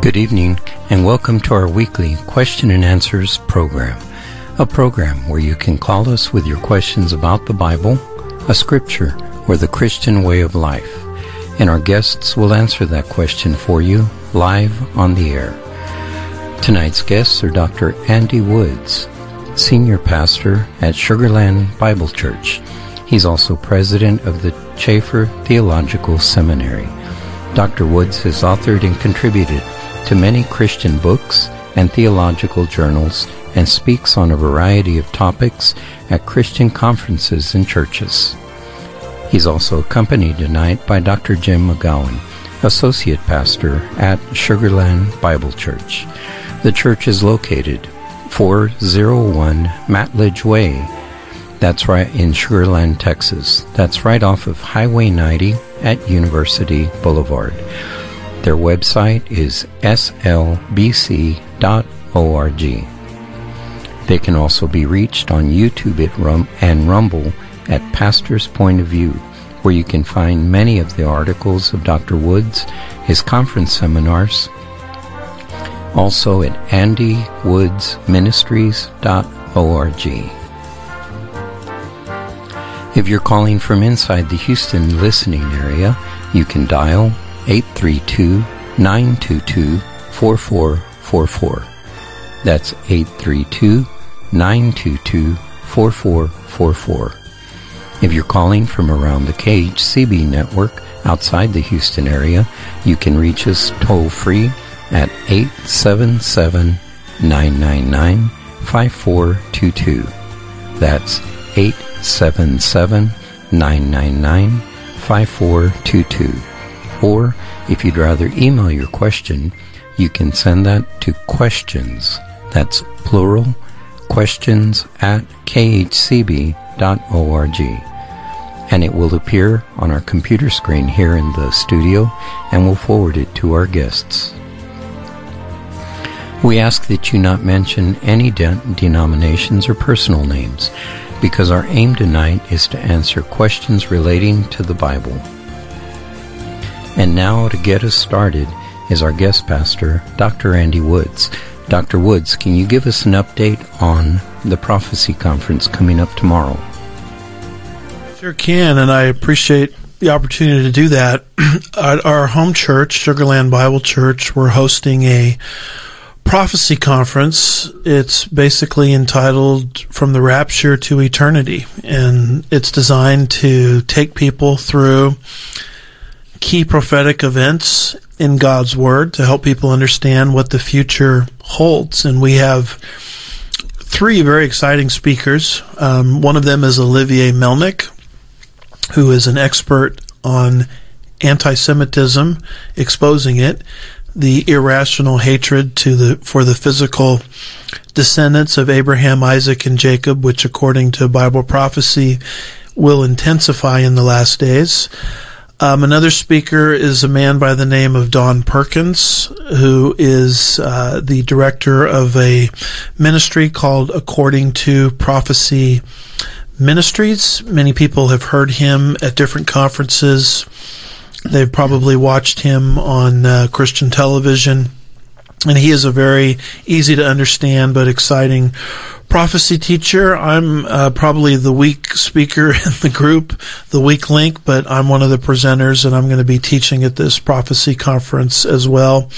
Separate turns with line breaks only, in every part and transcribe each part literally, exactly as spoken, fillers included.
Good evening, and welcome to our weekly Question and Answers program, a program where you can call us with your questions about the Bible, a scripture, or the Christian way of life, and our guests will answer that question for you live on the air. Tonight's guests are Doctor Andy Woods, Senior Pastor at Sugarland Bible Church. He's also President of the Chafer Theological Seminary. Doctor Woods has authored and contributed to many Christian books and theological journals and speaks on a variety of topics at Christian conferences and churches. He's also accompanied tonight by Doctor Jim McGowan, Associate Pastor at Sugarland Bible Church. The church is located four oh one Matledge Way. That's right in Sugarland, Texas. That's right off of Highway ninety at University Boulevard. Their website is s l b c dot org. They can also be reached on YouTube at Rum- and Rumble at Pastor's Point of View, where you can find many of the articles of Doctor Woods, his conference seminars, also at andy woods ministries dot org. If you're calling from inside the Houston listening area, you can dial eight three two, nine two two, four four four four. That's eight three two, nine two two, four four four four. If you're calling from around the K H C B network outside the Houston area, you can reach us toll-free at eight seven seven, nine nine nine, five four two two. That's eight seven seven, nine nine nine, five four two two. Or, if you'd rather email your question, you can send that to questions, that's plural, questions at k h c b dot org. And it will appear on our computer screen here in the studio, and we'll forward it to our guests. We ask that you not mention any de- denominations or personal names, because our aim tonight is to answer questions relating to the Bible. And now, to get us started, is our guest pastor, Doctor Andy Woods. Doctor Woods, can you give us an update on the Prophecy Conference coming up tomorrow?
Sure can, and I appreciate the opportunity to do that. At our home church, Sugarland Bible Church, we're hosting a prophecy conference. It's basically entitled From the Rapture to Eternity, and it's designed to take people through key prophetic events in God's Word to help people understand what the future holds. And we have three very exciting speakers. Um, one of them is Olivier Melnick, who is an expert on anti-Semitism, exposing it, the irrational hatred to the for the physical descendants of Abraham, Isaac, and Jacob, which according to Bible prophecy will intensify in the last days. Um, another speaker is a man by the name of Don Perkins, who is uh, the director of a ministry called According to Prophecy Ministries. Many people have heard him at different conferences. They've probably watched him on uh, Christian television, and he is a very easy to understand but exciting prophecy teacher. I'm uh, probably the weak speaker in the group, the weak link, but I'm one of the presenters, and I'm going to be teaching at this prophecy conference as well.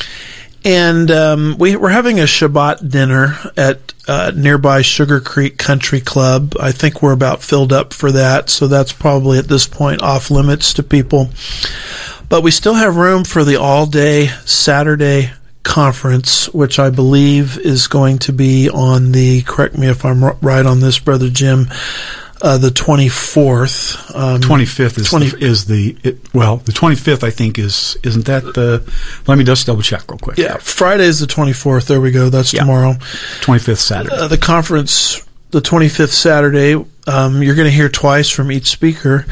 And um, we, we're having a Shabbat dinner at uh, nearby Sugar Creek Country Club. I think we're about filled up for that, so that's probably at this point off limits to people. But we still have room for the all-day Saturday conference, which I believe is going to be on the, correct me if I'm right on this, Brother Jim, uh, the twenty-fourth. Um,
twenty-fifth is, twenty the, is the, it, well, the twenty-fifth I think is, isn't that the, let me just double check real quick.
Yeah, Friday is the twenty-fourth. There we go. That's yeah. tomorrow.
twenty-fifth Saturday.
Uh, the conference, the twenty-fifth Saturday, um, you're going to hear twice from each speaker.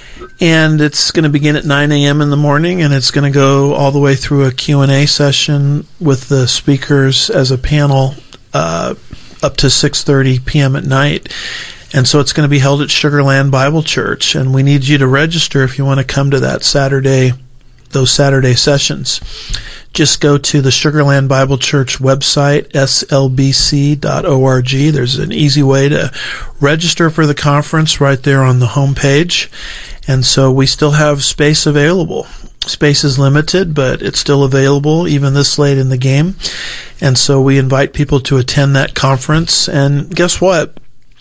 And it's going to begin at nine a.m. in the morning, and it's going to go all the way through a Q and A session with the speakers as a panel uh, up to six thirty p.m. at night. And so it's going to be held at Sugarland Bible Church, and we need you to register if you want to come to that Saturday, those Saturday sessions. just go to the Sugar Land Bible Church website, s l b c dot org. There's an easy way to register for the conference right there on the homepage. And so we still have space available. Space is limited, but it's still available even this late in the game. And so we invite people to attend that conference. And guess what?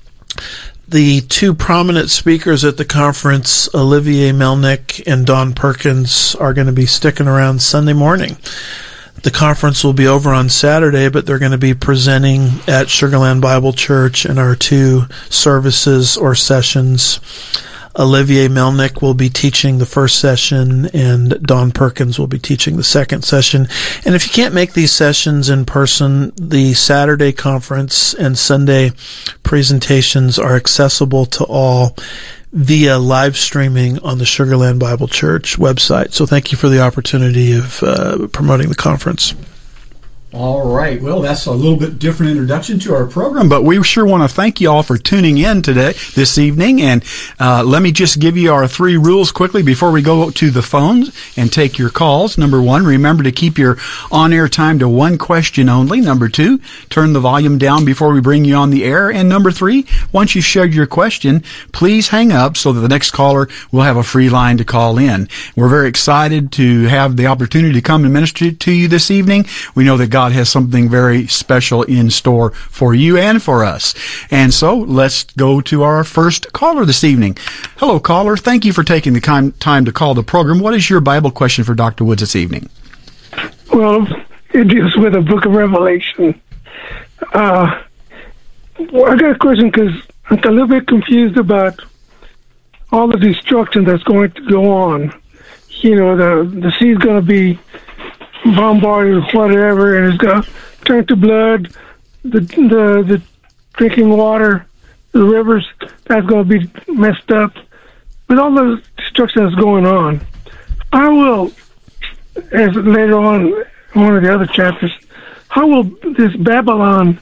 The two prominent speakers at the conference, Olivier Melnick and Don Perkins, are going to be sticking around Sunday morning. The conference will be over on Saturday, but they're going to be presenting at Sugar Land Bible Church in our two services or sessions. Olivier Melnick will be teaching the first session, and Don Perkins will be teaching the second session. And if you can't make these sessions in person, the Saturday conference and Sunday presentations are accessible to all via live streaming on the Sugar Land Bible Church website. So thank you for the opportunity of uh, promoting the conference.
All right. Well, that's a little bit different introduction to our program, but we sure want to thank you all for tuning in today, this evening. And uh, let me just give you our three rules quickly before we go to the phones and take your calls. Number one, remember to keep your on-air time to one question only. Number two, turn the volume down before we bring you on the air. And number three, once you've shared your question, please hang up so that the next caller will have a free line to call in. We're very excited to have the opportunity to come and minister to you this evening. We know that God God has something very special in store for you and for us. And so let's go to our first caller this evening. Hello, caller. Thank you for taking the time, time to call the program. What is your Bible question for Doctor Woods this evening?
Well, it deals with the book of Revelation. Uh, well, I got a question because I'm a little bit confused about all the destruction that's going to go on. You know, the the sea's going to be bombarded with whatever, and it's going to turn to blood. The the the drinking water, the rivers, that's going to be messed up. With all the destruction that's going on, I will, as later on in one of the other chapters, how will this Babylon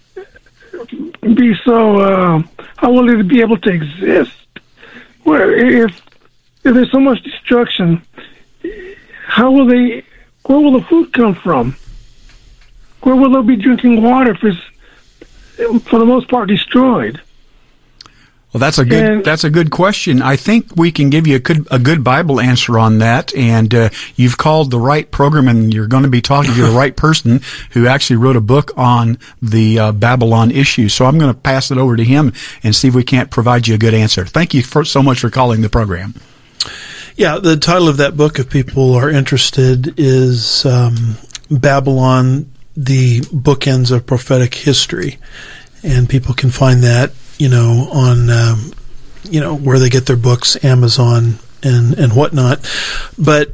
be so? Uh, how will it be able to exist? Where if if there's so much destruction, how will they? Where will the food come from? Where will they be drinking water if it's, for the most part, destroyed?
Well, that's a good
and,
that's a good question. I think we can give you a good a good Bible answer on that. And uh, you've called the right program, and you're going to be talking to the right person who actually wrote a book on the uh, Babylon issue. So I'm going to pass it over to him and see if we can't provide you a good answer. Thank you for, so much for calling the program.
Yeah, the title of that book, if people are interested, is um, Babylon, the Bookends of Prophetic History. And people can find that, you know, on, um, you know, where they get their books, Amazon and, and whatnot. But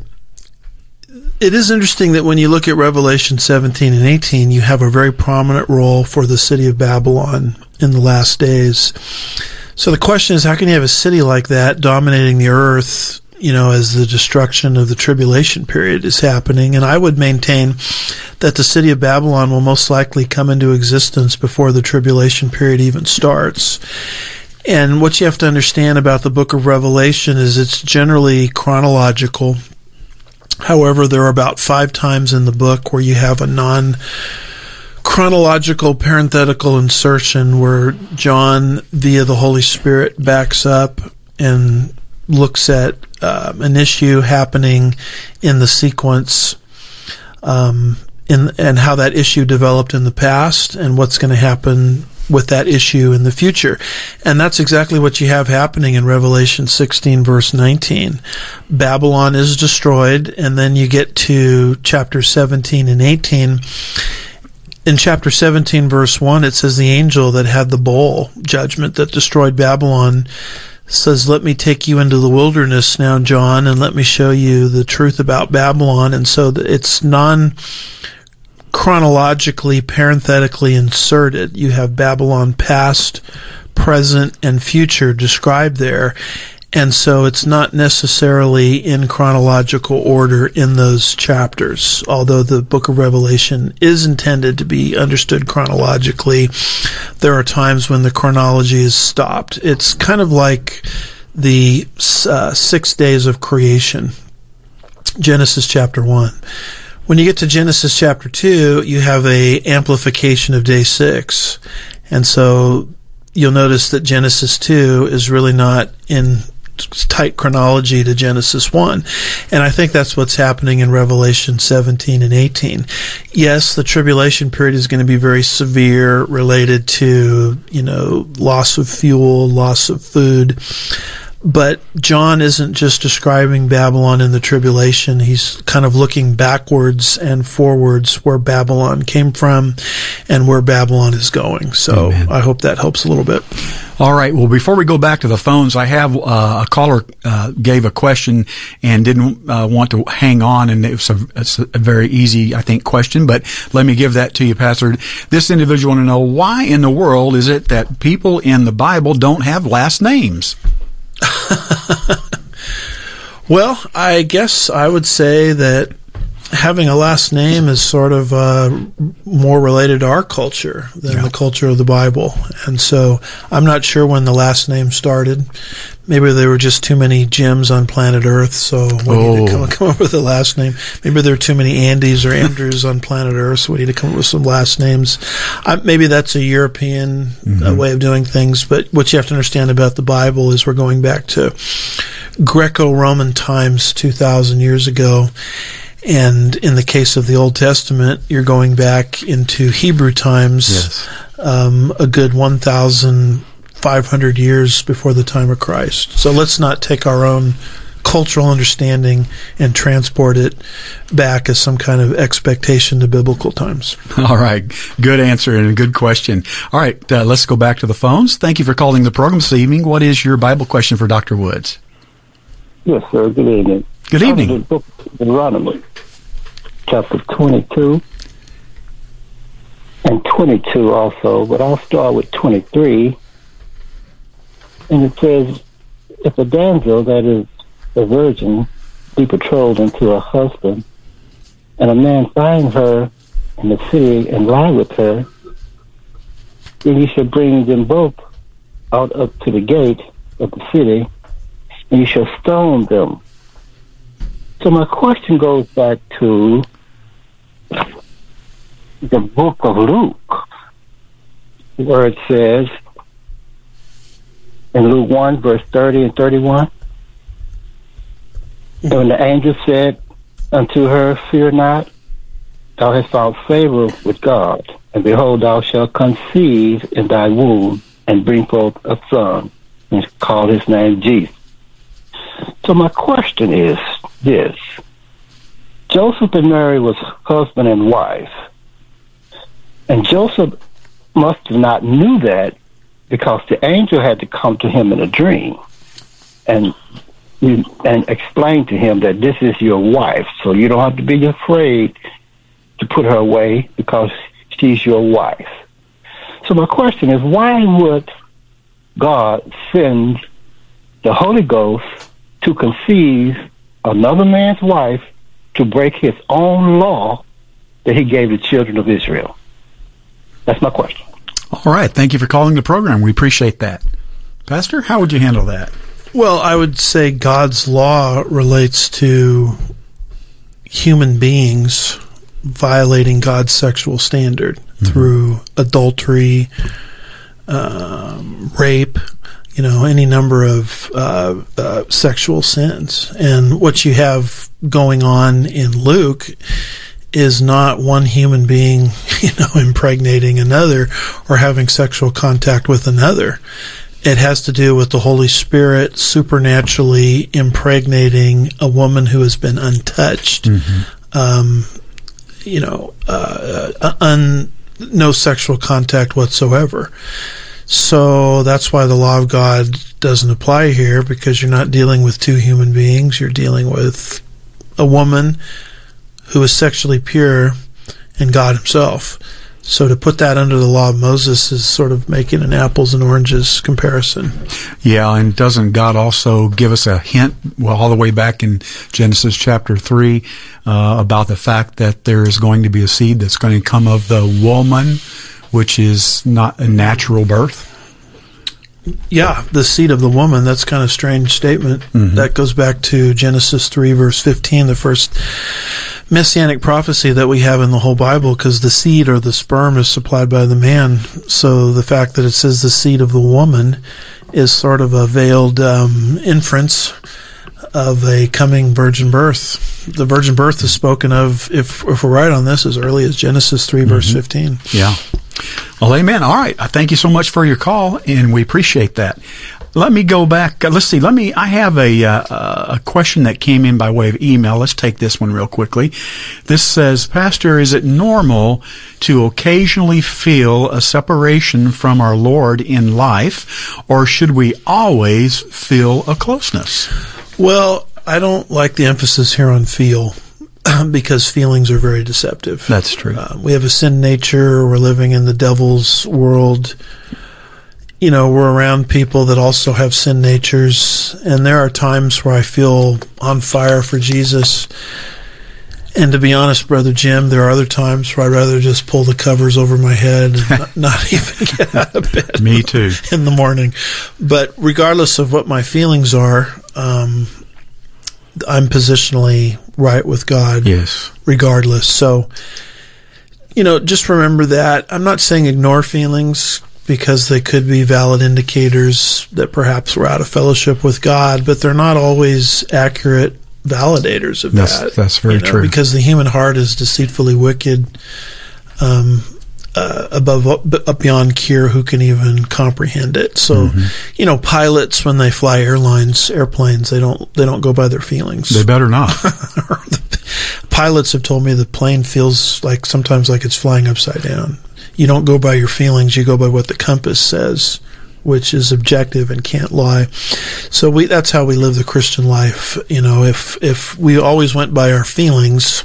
it is interesting that when you look at Revelation seventeen and eighteen, you have a very prominent role for the city of Babylon in the last days. So the question is, how can you have a city like that dominating the earth, you know, as the destruction of the tribulation period is happening? And I would maintain that the city of Babylon will most likely come into existence before the tribulation period even starts. And what you have to understand about the book of Revelation is it's generally chronological. However, there are about five times in the book where you have a non chronological parenthetical insertion where John, via the Holy Spirit, backs up and looks at uh, an issue happening in the sequence, um, in, and how that issue developed in the past and what's going to happen with that issue in the future. And that's exactly what you have happening in Revelation sixteen, verse nineteen. Babylon is destroyed, and then you get to chapter seventeen and eighteen. In chapter seventeen, verse one, it says the angel that had the bowl judgment that destroyed Babylon says, "Let me take you into the wilderness now, John, and let me show you the truth about Babylon." And so it's non-chronologically, parenthetically inserted. You have Babylon past, present, and future described there. And so it's not necessarily in chronological order in those chapters. Although the book of Revelation is intended to be understood chronologically, there are times when the chronology is stopped. It's kind of like the uh, six days of creation, Genesis chapter one, When you get to Genesis chapter two, you have a amplification of day six. And so you'll notice that Genesis two is really not in tight chronology to Genesis one. And I think that's what's happening in Revelation seventeen and eighteen. Yes, the tribulation period is going to be very severe, related to, you know, loss of fuel, loss of food. But John isn't just describing Babylon in the tribulation. He's kind of looking backwards and forwards where Babylon came from and where Babylon is going. So Amen. I hope that helps a little bit.
All right. Well, before we go back to the phones, I have uh, a caller uh, gave a question and didn't uh, want to hang on, and it was a, it's a very easy, I think, question. But let me give that to you, Pastor. This individual want to know, why in the world is it that people in the Bible don't have last names?
Well, I guess I would say that having a last name is sort of uh, more related to our culture than yeah. the culture of the Bible. And so I'm not sure when the last name started. Maybe there were just too many Jims on planet Earth, so we oh. need to come, come up with a last name. Maybe there are too many Andys or Andrews on planet Earth, so we need to come up with some last names. Uh, maybe that's a European mm-hmm. uh, way of doing things, but what you have to understand about the Bible is we're going back to Greco-Roman times two thousand years ago. And in the case of the Old Testament, you're going back into Hebrew times, yes. um, a good one thousand five hundred years before the time of Christ. So let's not take our own cultural understanding and transport it back as some kind of expectation to biblical times.
All right. Good answer and a good question. All right. Uh, let's go back to the phones. Thank you for calling the program this evening. What is your Bible question for Doctor Woods?
Yes, sir. Good evening.
Good evening.
Out of the book of Deuteronomy, chapter twenty-two, and twenty-two also, but I'll start with twenty-three. And it says, if a damsel that is a virgin be betrothed unto a husband, and a man find her in the city and lie with her, then you shall bring them both out up to the gate of the city, and you shall stone them. So my question goes back to the book of Luke, where it says in Luke one, verse thirty and thirty-one, and when the angel said unto her, fear not, thou hast found favor with God, and behold, thou shalt conceive in thy womb, and bring forth a son, and call his name Jesus. So my question is this. Joseph and Mary was husband and wife. And Joseph must have not knew that, because the angel had to come to him in a dream and and explain to him that this is your wife. So you don't have to be afraid to put her away, because she's your wife. So my question is, why would God send the Holy Ghost to conceive another man's wife to break his own law that he gave the children of Israel? That's my question.
All right. Thank you for calling the program. We appreciate that. Pastor, how would you handle that?
Well, I would say God's law relates to human beings violating God's sexual standard mm-hmm. through adultery, um, rape, you know, any number of uh, uh, sexual sins. And what you have going on in Luke is not one human being, you know, impregnating another or having sexual contact with another. It has to do with the Holy Spirit supernaturally impregnating a woman who has been untouched, mm-hmm. um, you know, uh, un, no sexual contact whatsoever. So that's why the law of God doesn't apply here, because you're not dealing with two human beings. You're dealing with a woman who is sexually pure and God himself. So to put that under the law of Moses is sort of making an apples and oranges comparison.
Yeah, and doesn't God also give us a hint, well, all the way back in Genesis chapter three, uh, about the fact that there is going to be a seed that's going to come of the woman, which is not a natural birth?
Yeah, the seed of the woman. That's kind of a strange statement. Mm-hmm. That goes back to Genesis three, verse fifteen, the first messianic prophecy that we have in the whole Bible, because the seed or the sperm is supplied by the man. So the fact that it says the seed of the woman is sort of a veiled um, inference of a coming virgin birth. The virgin birth is spoken of, if if we're right on this, as early as Genesis three, mm-hmm. verse fifteen.
Yeah. Well, amen. All right. I thank you so much for your call, and we appreciate that. Let me go back. Uh, let's see. Let me. I have a uh, a question that came in by way of email. Let's take this one real quickly. This says, Pastor, is it normal to occasionally feel a separation from our Lord in life, or should we always feel a closeness?
Well, I don't like the emphasis here on feel, because feelings are very deceptive.
That's true.
Uh, we have a sin nature. We're living in the devil's world. You know, we're around people that also have sin natures, and there are times where I feel on fire for Jesus. And to be honest, Brother Jim, there are other times where I'd rather just pull the covers over my head and not, not even get out of bed.
Me too.
In the morning. But regardless of what my feelings are, um, I'm positionally right with God.
Yes.
Regardless. So, you know, just remember that. I'm not saying ignore feelings, because they could be valid indicators that perhaps we're out of fellowship with God, but they're not always accurate validators of
that's,
that.
That's very
you know,
true.
Because the human heart is deceitfully wicked, um, uh, above up beyond cure. Who can even comprehend it? So, mm-hmm. you know, pilots, when they fly airlines, airplanes, they don't they don't go by their feelings.
They better not.
Pilots have told me the plane feels like sometimes like it's flying upside down. You don't go by your feelings, you go by what the compass says, which is objective and can't lie. So we that's how we live the Christian life. You know, if if we always went by our feelings,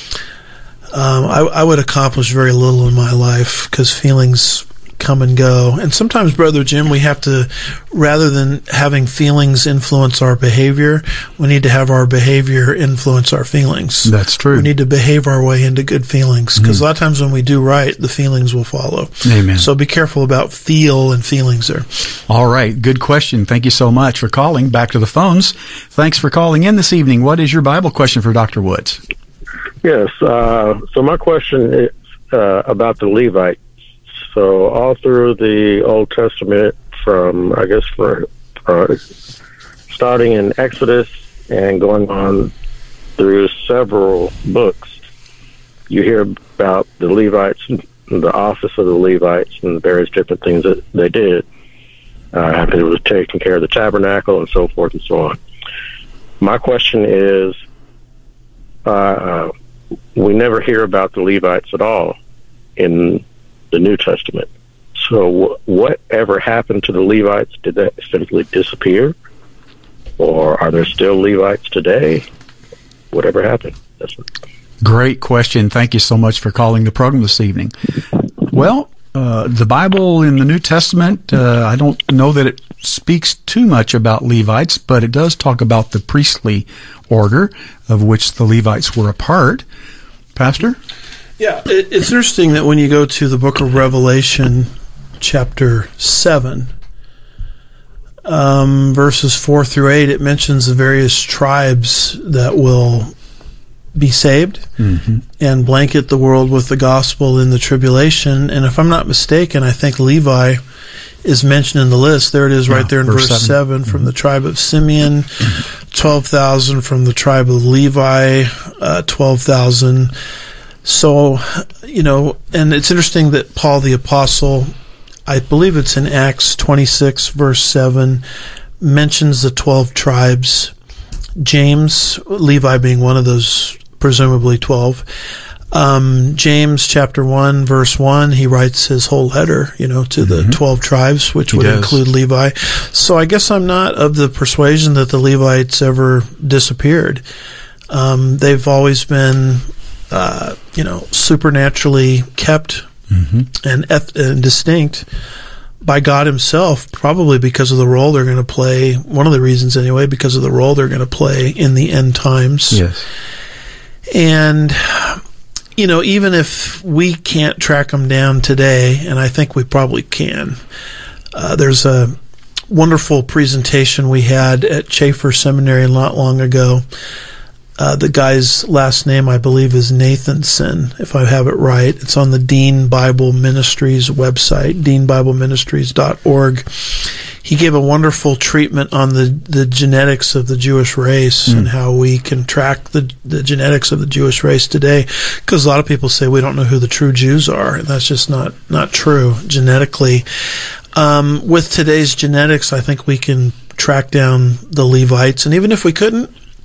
um, I, I would accomplish very little in my life, because feelings come and go. And sometimes, Brother Jim, we have to, rather than having feelings influence our behavior, we need to have our behavior influence our feelings.
That's true.
We need to behave our way into good feelings, because mm. a lot of times when we do right, the feelings will follow.
Amen.
So be careful about feel and feelings there.
All right. Good question. Thank you so much for calling. Back to the phones. Thanks for calling in this evening. What is your Bible question for Doctor Woods?
Yes. Uh, so my question is uh, about the Levites. So all through the Old Testament, from, I guess, for uh, starting in Exodus and going on through several books, you hear about the Levites, the office of the Levites, and the various different things that they did. Uh, it was taking care of the tabernacle and so forth and so on. My question is, uh, uh, we never hear about the Levites at all in the New Testament. So wh- whatever happened to the Levites? Did that simply disappear? Or are there still Levites today? Whatever happened? That's what.
Great question. Thank you so much for calling the program this evening. Well, uh, the Bible in the New Testament, uh, I don't know that it speaks too much about Levites, but it does talk about the priestly order of which the Levites were a part. Pastor?
Yeah, it, it's interesting that when you go to the book of Revelation, chapter seven, um, verses four through eight, it mentions the various tribes that will be saved mm-hmm. and blanket the world with the gospel in the tribulation. And if I'm not mistaken, I think Levi is mentioned in the list. There it is, yeah, right there in verse, verse seven, seven from mm-hmm. the tribe of Simeon, twelve thousand from the tribe of Levi, uh, twelve thousand. So, you know, and it's interesting that Paul the Apostle, I believe it's in Acts twenty-six, verse seven, mentions the twelve tribes. James, Levi being one of those, presumably twelve. Um, James chapter one, verse one, he writes his whole letter, you know, to mm-hmm. the twelve tribes, which
he
would
does.
include Levi. So I guess I'm not of the persuasion that the Levites ever disappeared. Um, they've always been... Uh, you know, supernaturally kept mm-hmm. and, eth- and distinct by God himself, probably because of the role they're going to play, one of the reasons anyway, because of the role they're going to play in the end times.
Yes.
And, you know, even if we can't track them down today, and I think we probably can, uh, there's a wonderful presentation we had at Chafer Seminary not long ago Uh, the guy's last name, I believe, is Nathanson, if I have it right. It's on the Dean Bible Ministries website, dean bible ministries dot org. He gave a wonderful treatment on the, the genetics of the Jewish race mm. and how we can track the, the genetics of the Jewish race today. Because a lot of people say we don't know who the true Jews are, and that's just not, not true genetically. Um, with today's genetics, I think we can track down the Levites, and even if we couldn't,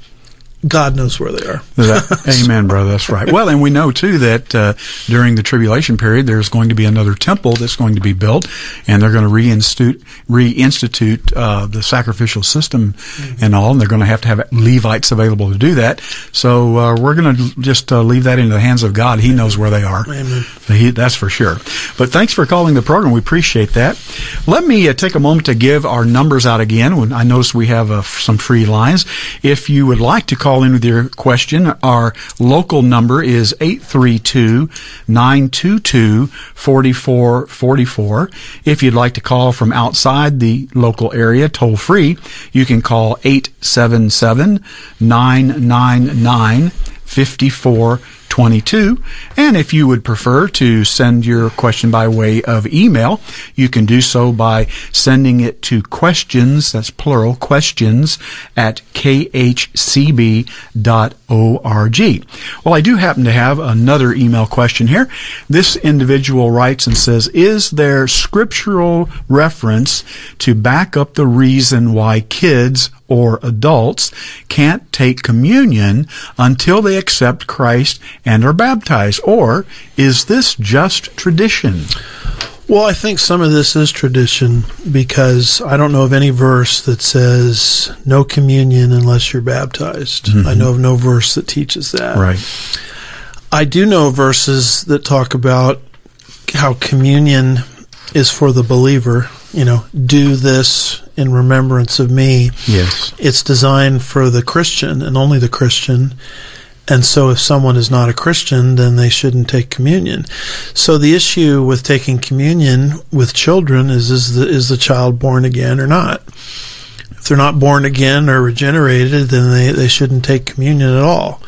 God knows where they are.
That, amen, brother. That's right. Well, and we know, too, that uh, during the tribulation period, there's going to be another temple that's going to be built, and they're going to reinstitute, reinstitute uh, the sacrificial system mm-hmm. and all, and they're going to have to have Levites available to do that. So uh, we're going to just uh, leave that into the hands of God. He knows where they are.
Amen.
So he, that's for sure. But thanks for calling the program. We appreciate that. Let me uh, take a moment to give our numbers out again. I notice we have uh, some free lines. If you would like to call in with your question, our local number is eight three two, nine two two, four four four four. If you'd like to call from outside the local area, toll free, you can call eight seven seven, nine nine nine, five four twenty-two. And if you would prefer to send your question by way of email, you can do so by sending it to questions, that's plural, questions, at k h c b dot org. Well, I do happen to have another email question here. This individual writes and says, is there scriptural reference to back up the reason why kids or adults can't take communion until they accept Christ and are baptized? Or is this just tradition?
Well, I think some of this is tradition because I don't know of any verse that says no communion unless you're baptized. Mm-hmm. I know of no verse that teaches that.
Right.
I do know verses that talk about how communion is for the believer. You know, do this in remembrance of me.
Yes.
It's designed for the Christian and only the Christian. And so if someone is not a Christian, then they shouldn't take communion. So the issue with taking communion with children is, is the, is the child born again or not? If they're not born again or regenerated, then they, they shouldn't take communion at all.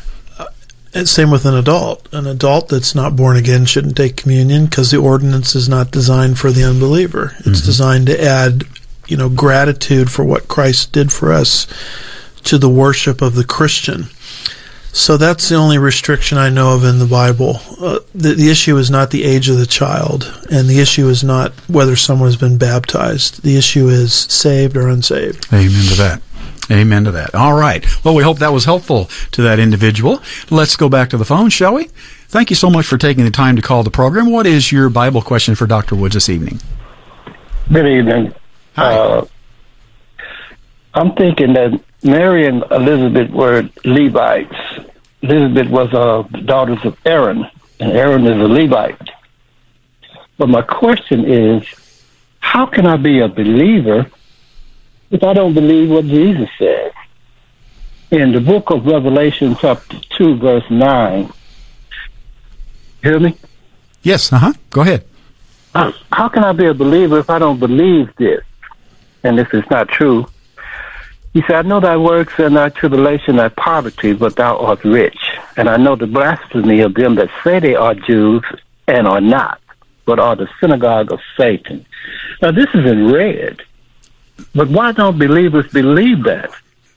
And same with an adult. An adult that's not born again shouldn't take communion because the ordinance is not designed for the unbeliever. It's mm-hmm. designed to add, you know, gratitude for what Christ did for us to the worship of the Christian. So that's the only restriction I know of in the Bible. Uh, the, the issue is not the age of the child, and the issue is not whether someone has been baptized. The issue is saved or unsaved.
Amen to that. Amen to that. All right. Well, we hope that was helpful to that individual. Let's go back to the phone, shall we? Thank you so much for taking the time to call the program. What is your Bible question for Doctor Woods this evening?
Good evening.
Hi.
Uh, I'm thinking that Mary and Elizabeth were Levites. Elizabeth was uh, daughters of Aaron, and Aaron is a Levite. But my question is, how can I be a believer if I don't believe what Jesus said? In the book of Revelation, chapter two, verse nine. Hear me?
Yes, uh-huh. Go ahead.
Uh, how can I be a believer if I don't believe this? And this is not true. He said, I know thy works and thy tribulation, thy poverty, but thou art rich. And I know the blasphemy of them that say they are Jews and are not, but are the synagogue of Satan. Now, this is in red. But why don't believers believe that?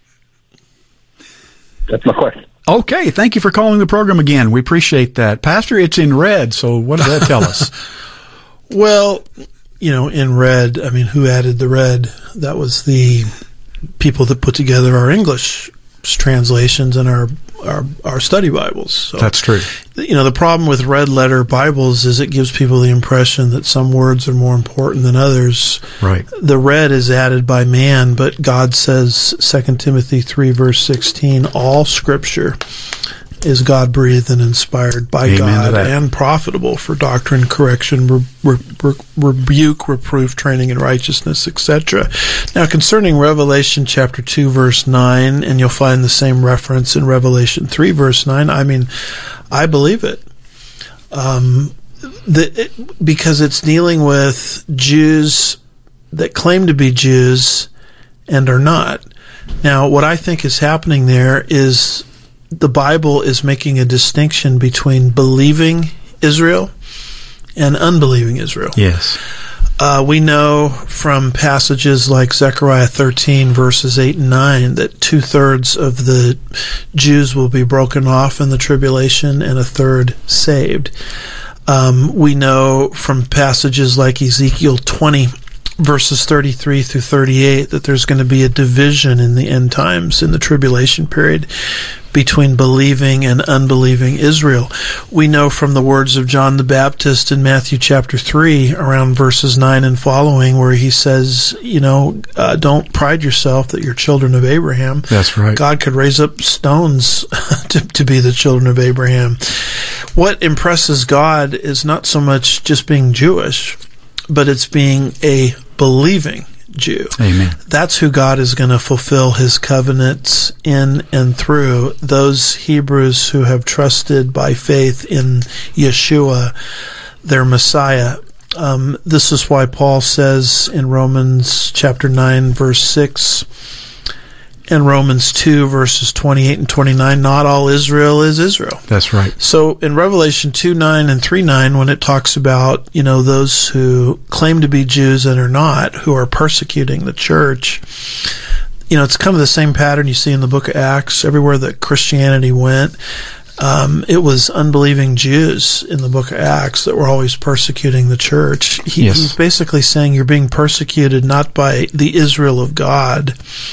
That's my question.
Okay, thank you for calling the program again. We appreciate that. Pastor, it's in red, so what does that tell us?
Well, you know, in red, I mean, who added the red? That was the people that put together our English translations and our our, our study Bibles. So,
that's true.
You know, the problem with red letter Bibles is it gives people the impression that some words are more important than others.
Right.
The red is added by man, but God says, Second Timothy three, verse sixteen, all Scripture is God-breathed and inspired by
Amen
God and profitable for doctrine, correction, re- re- re- rebuke, reproof, training in righteousness, et cetera. Now, concerning Revelation chapter two, verse nine, and you'll find the same reference in Revelation three, verse nine, I mean, I believe it. Um, the, it because it's dealing with Jews that claim to be Jews and are not. Now, what I think is happening there is the Bible is making a distinction between believing Israel and unbelieving Israel.
Yes.
Uh, we know from passages like Zechariah thirteen, verses eight and nine, that two-thirds of the Jews will be broken off in the tribulation and a third saved. Um, we know from passages like Ezekiel twenty, verses thirty-three through thirty-eight, that there's going to be a division in the end times, in the tribulation period, between believing and unbelieving Israel. We know from the words of John the Baptist in Matthew chapter three, around verses nine and following, where he says, you know, uh, don't pride yourself that you're children of Abraham.
That's right.
God could raise up stones to, to be the children of Abraham. What impresses God is not so much just being Jewish, but it's being a believing Jew.
Amen.
That's who God is going to fulfill his covenants in and through, those Hebrews who have trusted by faith in Yeshua, their Messiah. Um, this is why Paul says in Romans chapter nine, verse six, and Romans two, verses twenty-eight and twenty-nine, not all Israel is Israel.
That's right. So
in Revelation two nine and three nine, when it talks about, you know, those who claim to be Jews and are not, who are persecuting the church, you know, it's kind of the same pattern you see in the book of Acts. Everywhere that Christianity went, um, it was unbelieving Jews in the book of Acts that were always persecuting the church. He,
yes.
He's basically saying you're being persecuted not by the Israel of God,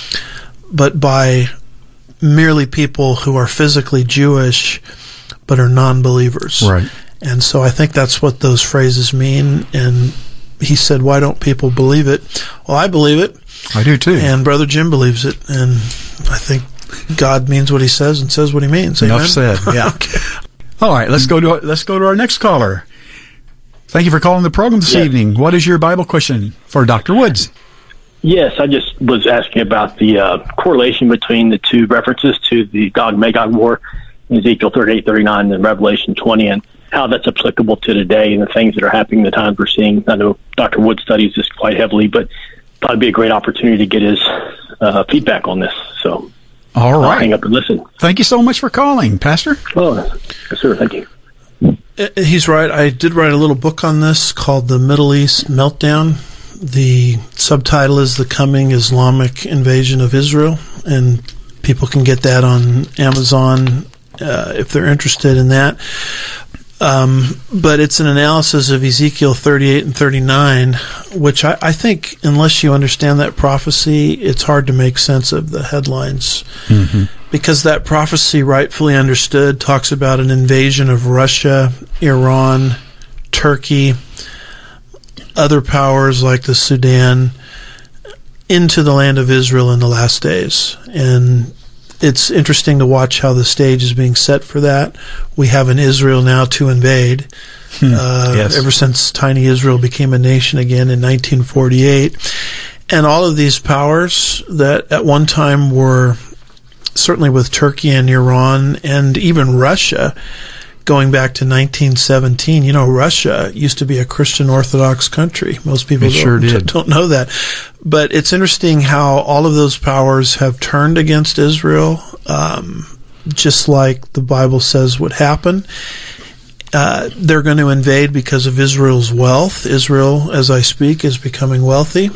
but by merely people who are physically Jewish but are non-believers.
Right.
And so I think that's what those phrases mean. And he said, why don't people believe it? Well, I believe it.
I do too.
And Brother Jim believes it. And I think God means what he says and says what he means. Amen?
Enough said. Yeah. Okay. All right, let's go to let's go to our next caller. Thank you for calling the program this
yes.
evening. What is your Bible question for Doctor Woods?
Yes, I just was asking about the uh, correlation between the two references to the Gog-Magog war, Ezekiel thirty-eight, thirty-nine, and Revelation twenty, and how that's applicable to today and the things that are happening, the times we're seeing. I know Doctor Wood studies this quite heavily, but thought it'd be a great opportunity to get his uh, feedback on this. So,
all right,
I'll hang up and listen.
Thank you so much for calling, Pastor.
Oh, yes, sir. Thank you.
He's right. I did write a little book on this called The Middle East Meltdown. The subtitle is The Coming Islamic Invasion of Israel, and people can get that on Amazon uh, if they're interested in that. Um, but it's an analysis of Ezekiel thirty-eight and thirty-nine, which I, I think, unless you understand that prophecy, it's hard to make sense of the headlines.
Mm-hmm.
Because that prophecy, rightfully understood, talks about an invasion of Russia, Iran, Turkey, other powers like the Sudan, into the land of Israel in the last days. And it's interesting to watch how the stage is being set for that. We have an Israel now to invade.
Hmm.
Uh,
yes.
Ever since tiny Israel became a nation again in nineteen forty-eight. And all of these powers that at one time were, certainly with Turkey and Iran and even Russia, going back to nineteen seventeen, you know, Russia used to be a Christian Orthodox country. Most people
It sure
don't,
did.
don't know that. But it's interesting how all of those powers have turned against Israel, um, just like the Bible says would happen. Uh, they're going to invade because of Israel's wealth. Israel, as I speak, is becoming wealthy.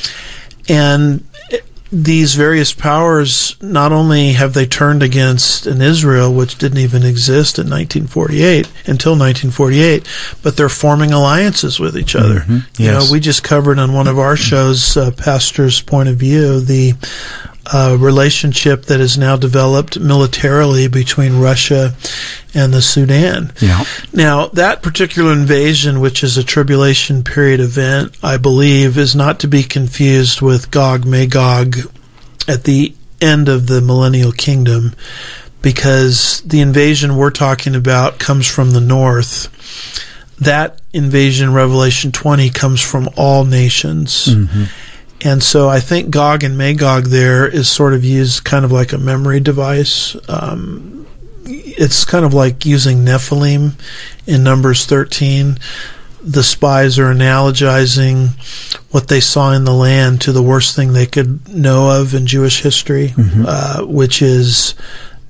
And these various powers, not only have they turned against an Israel, which didn't even exist in nineteen forty-eight, until nineteen forty-eight, but they're forming alliances with each other.
Mm-hmm. Yes.
You know, we just covered on one of our shows, uh, Pastor's Point of View, the uh, relationship that is now developed militarily between Russia and the Sudan.
Yeah.
Now, that particular invasion, which is a tribulation period event, I believe, is not to be confused with Gog-Magog at the end of the millennial kingdom, because the invasion we're talking about comes from the north. That invasion, Revelation twenty, comes from all nations.
Mm-hmm.
And so I think Gog and Magog there is sort of used kind of like a memory device. Um, it's kind of like using Nephilim in Numbers thirteen. The spies are analogizing what they saw in the land to the worst thing they could know of in Jewish history,
mm-hmm.
uh, which is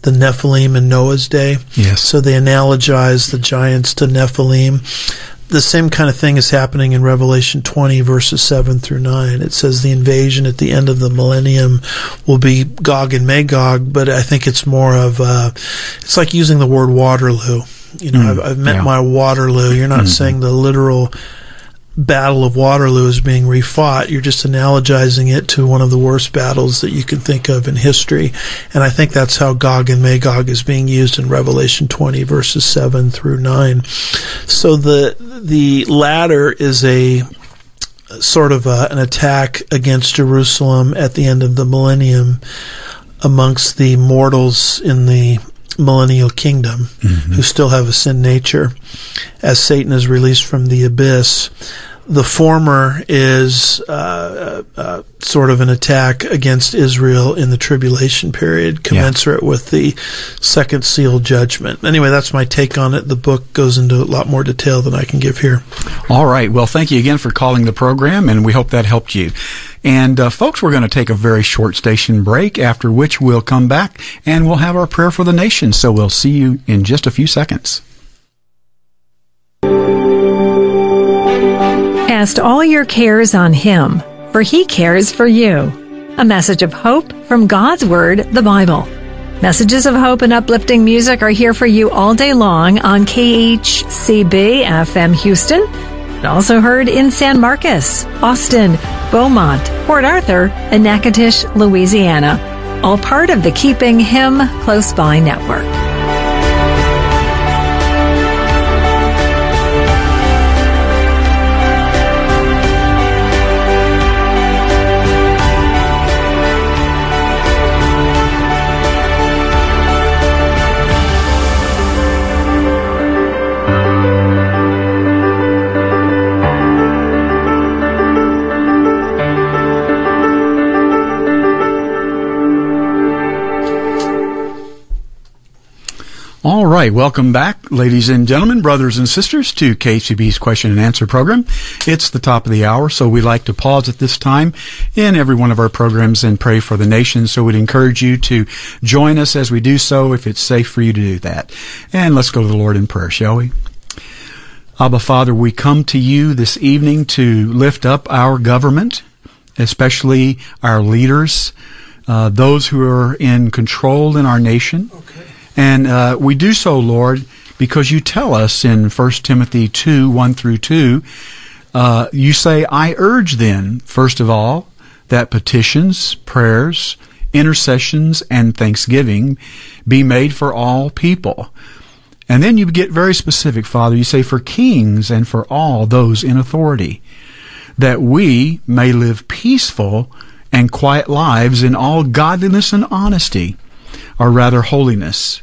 the Nephilim in Noah's day.
Yes.
So they analogize the giants to Nephilim. The same kind of thing is happening in Revelation twenty, verses seven through nine. It says the invasion at the end of the millennium will be Gog and Magog, but I think it's more of, uh, it's like using the word Waterloo. You know, mm, I've, I've met
yeah.
my Waterloo. You're not mm-hmm. saying the literal Battle of Waterloo is being refought. You're just analogizing it to one of the worst battles that you can think of in history. And I think that's how Gog and Magog is being used in Revelation twenty, verses seven through nine. So the the latter is a sort of a, an attack against Jerusalem at the end of the millennium amongst the mortals in the millennial kingdom, mm-hmm. who still have a sin nature, as Satan is released from the abyss. The former is uh, uh, sort of an attack against Israel in the tribulation period, commensurate yeah. with the second seal judgment. Anyway, that's my take on it. The book goes into a lot more detail than I can give here.
All right. Well, thank you again for calling the program, and we hope that helped you. And uh, folks, we're going to take a very short station break, after which we'll come back and we'll have our prayer for the nation. So we'll see you in just a few seconds.
Cast all your cares on Him, for He cares for you. A message of hope from God's Word, the Bible. Messages of hope and uplifting music are here for you all day long on K H C B F M Houston, and also heard in San Marcos, Austin, Beaumont, Port Arthur, and Natchitoches, Louisiana, all part of the Keeping Him Close By network.
All right, welcome back, ladies and gentlemen, brothers and sisters, to K H C B's Question and Answer program. It's the top of the hour, so we like to pause at this time in every one of our programs and pray for the nation. So we'd encourage you to join us as we do so, if it's safe for you to do that. And let's go to the Lord in prayer, shall we? Abba, Father, we come to you this evening to lift up our government, especially our leaders, uh, those who are in control in our nation. Okay. And uh, we do so, Lord, because you tell us in First Timothy two, one through two, uh, you say, I urge then, first of all, that petitions, prayers, intercessions, and thanksgiving be made for all people. And then you get very specific, Father. You say, for kings and for all those in authority, that we may live peaceful and quiet lives in all godliness and honesty, or rather holiness.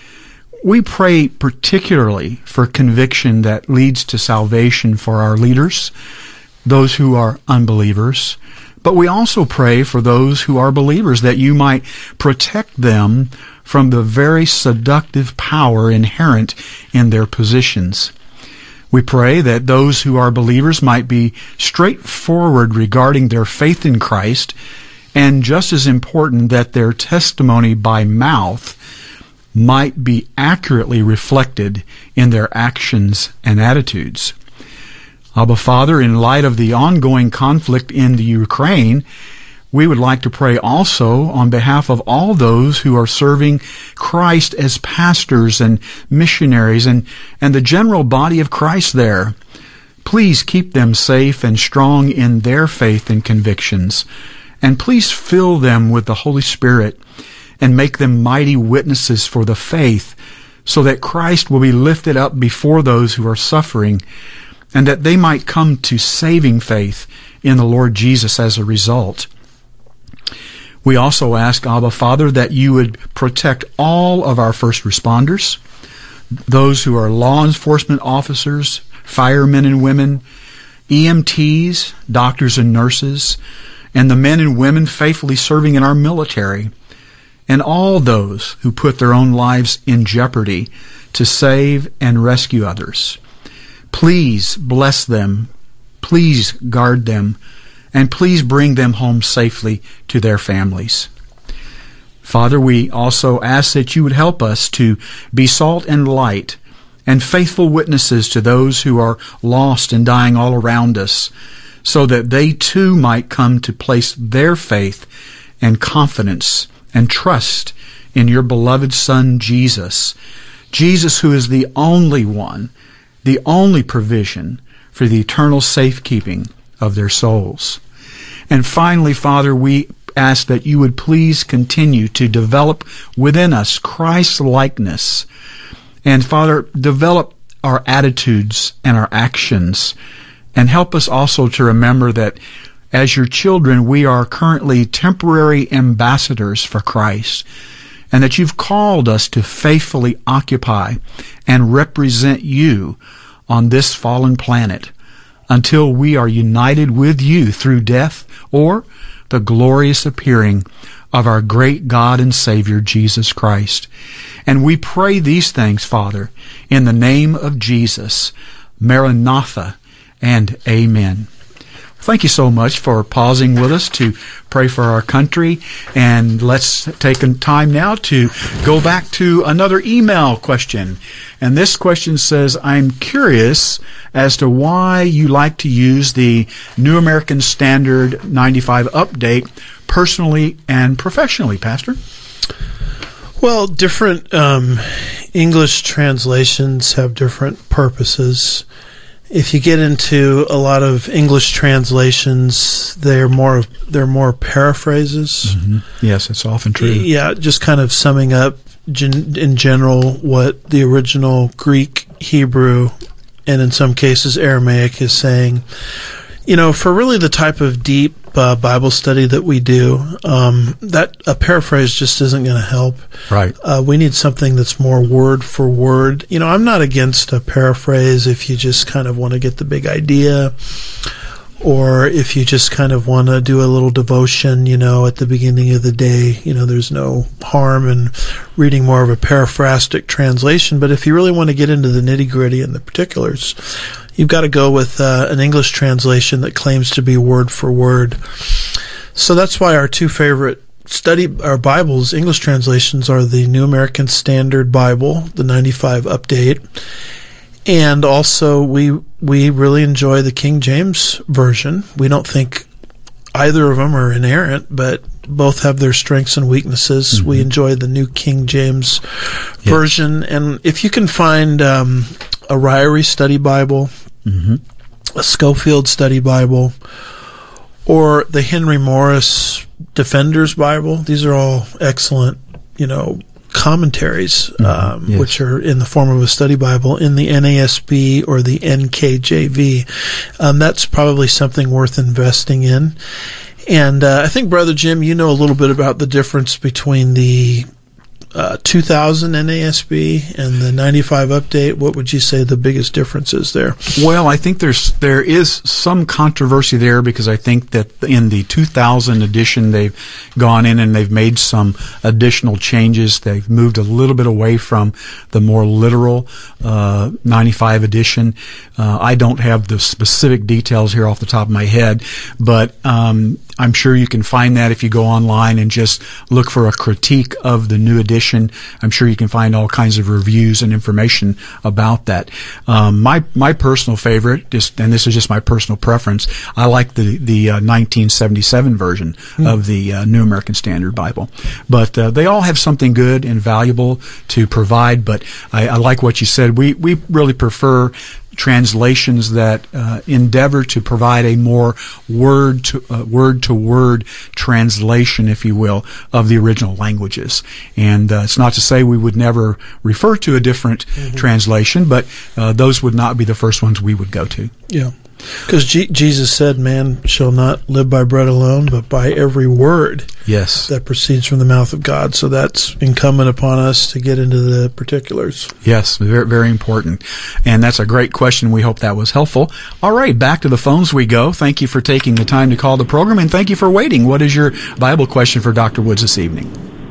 We pray particularly for conviction that leads to salvation for our leaders, those who are unbelievers. But we also pray for those who are believers, that you might protect them from the very seductive power inherent in their positions. We pray that those who are believers might be straightforward regarding their faith in Christ, and just as important, that their testimony by mouth might be accurately reflected in their actions and attitudes. Abba, Father, in light of the ongoing conflict in the Ukraine, we would like to pray also on behalf of all those who are serving Christ as pastors and missionaries and, and the general body of Christ there. Please keep them safe and strong in their faith and convictions, and please fill them with the Holy Spirit and make them mighty witnesses for the faith, so that Christ will be lifted up before those who are suffering, and that they might come to saving faith in the Lord Jesus as a result. We also ask, Abba, Father, that you would protect all of our first responders, those who are law enforcement officers, firemen and women, E M Ts, doctors and nurses, and the men and women faithfully serving in our military, and all those who put their own lives in jeopardy to save and rescue others. Please bless them, please guard them, and please bring them home safely to their families. Father, we also ask that you would help us to be salt and light and faithful witnesses to those who are lost and dying all around us, so that they too might come to place their faith and confidence and trust in your beloved Son, Jesus. Jesus, who is the only one, the only provision for the eternal safekeeping of their souls. And finally, Father, we ask that you would please continue to develop within us Christ-likeness. And Father, develop our attitudes and our actions, and help us also to remember that as your children, we are currently temporary ambassadors for Christ, and that you've called us to faithfully occupy and represent you on this fallen planet until we are united with you through death or the glorious appearing of our great God and Savior, Jesus Christ. And we pray these things, Father, in the name of Jesus. Maranatha, and amen. Thank you so much for pausing with us to pray for our country. And let's take time now to go back to another email question. And this question says, I'm curious as to why you like to use the New American Standard ninety-five update personally and professionally, Pastor.
Well, different um, English translations have different purposes. If you get into a lot of English translations, they're more they're more paraphrases.
Mm-hmm. Yes, it's often true.
Yeah, just kind of summing up gen- in general what the original Greek, Hebrew, and in some cases Aramaic is saying. You know, for really the type of deep uh, Bible study that we do, um, that a paraphrase just isn't going to help.
Right.
Uh, we need something that's more word for word. You know, I'm not against a paraphrase if you just kind of want to get the big idea, or if you just kind of want to do a little devotion, you know, at the beginning of the day. You know, there's no harm in reading more of a paraphrastic translation. But if you really want to get into the nitty-gritty and the particulars, you've got to go with uh, an English translation that claims to be word for word. So that's why our two favorite study our Bibles, English translations, are the New American Standard Bible, the ninety-five update, and also we we really enjoy the King James Version. We don't think either of them are inerrant, but both have their strengths and weaknesses. Mm-hmm. We enjoy the New King James yes. Version, and if you can find um, a Ryrie Study Bible, mm-hmm. a Schofield Study Bible, or the Henry Morris Defender's Bible, these are all excellent, you know, commentaries, mm-hmm. um, yes. which are in the form of a study Bible in the N A S B or the N K J V. Um, that's probably something worth investing in. And uh, I think, Brother Jim, you know a little bit about the difference between the uh, two thousand N A S B and the ninety-five update. What would you say the biggest difference is there?
Well, I think there's there is some controversy there, because I think that in the two thousand edition they've gone in and they've made some additional changes. They've moved a little bit away from the more literal uh, ninety-five edition. Uh, I don't have the specific details here off the top of my head, but um, I'm sure you can find that if you go online and just look for a critique of the new edition. I'm sure you can find all kinds of reviews and information about that. Um, my my personal favorite, just, and this is just my personal preference, I like the the uh, nineteen seventy-seven version mm. of the uh, New American Standard Bible. But uh, they all have something good and valuable to provide. But I, I like what you said. We we really prefer translations that uh, endeavor to provide a more word to uh, word to word translation, if you will, of the original languages. And uh, it's not to say we would never refer to a different mm-hmm. translation, but uh, those would not be the first ones we would go to.
Yeah. Because G- Jesus said, man shall not live by bread alone, but by every word
yes.
that proceeds from the mouth of God. So that's incumbent upon us to get into the particulars.
Yes, very, very important. And that's a great question. We hope that was helpful. All right, back to the phones we go. Thank you for taking the time to call the program, and thank you for waiting. What is your Bible question for Doctor Woods this evening?